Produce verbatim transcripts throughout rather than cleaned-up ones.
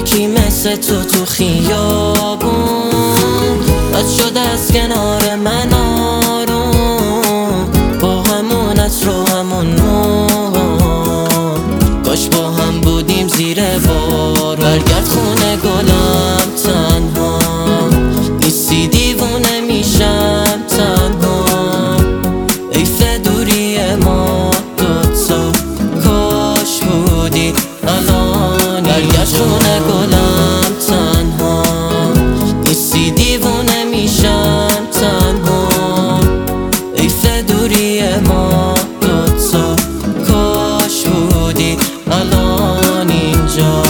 یکی مثل تو تو خیابون رد شد از کنار من آروم، با همونت رو همون کاش با هم بودیم زیر بار. برگرد خونه گلم تنها نیستی، دیوونه میشم تنها، حیف دوری ما دوتا، کاش بودی الان. برگرد خونه گلم تنها نیستی، دیوونه میشم تنها، حیف دوری ما دوتا، کاش بودی الان اینجا.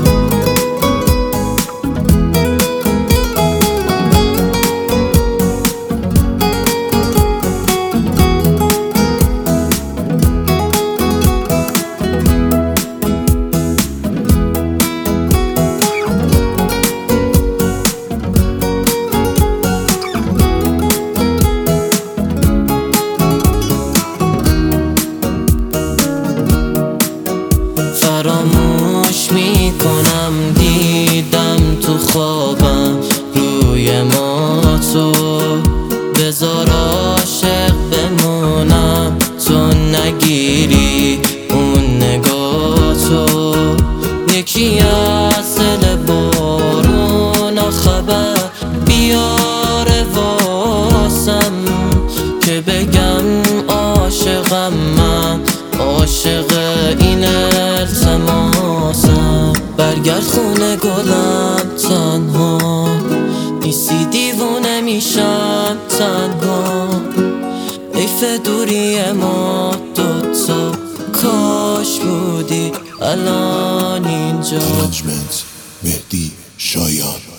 فراموش میکنم دیدم تو خوابم روی ما تو، بذار عاشق بمونم تو نگیری اون نگاه تو. یکی از دل بارون خبر بیاره واسم که بگم عاشقم من، عاشق این التماسم. برگرد خونه گلم تنها نیستی، دیوونه میشم تنها، حیف دوری ما دوتا، کاش بودی الان اینجا. مهدی شایان.